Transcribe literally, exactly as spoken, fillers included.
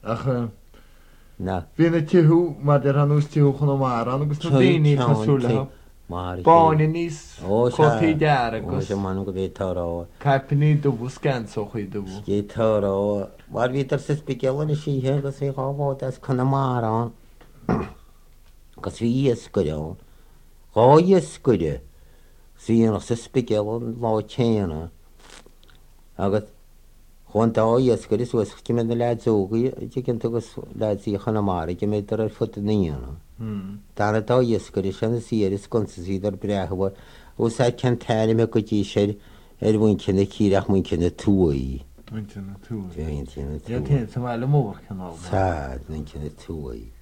ach na bhí na tíú mar de ranús tíú chun mar an agus na daoine tásúla Báine níos chotaí dear agus sem man go bhétárá caipaní dubú scan so chuí dubú. Gétárá war vítar sa spigelan síthe agus é gáhád as chuna mar an gus bhí íoscuideán gá íoscuide síanach sa spigelan lá chéana agus chun dá íoscuide suas ci me na leidógaí cin tugus leidsaí chuna mar ci mé ar fut naíana. Dána dá íoscuide sena síris gunsa síidir brethhar ó sa cean taine me go dtí sé ar bhain cinna círeach mún cinna túaí. Muinte na tú. Cinna túaí. Tá le mór canál. Sád na cinna túaí.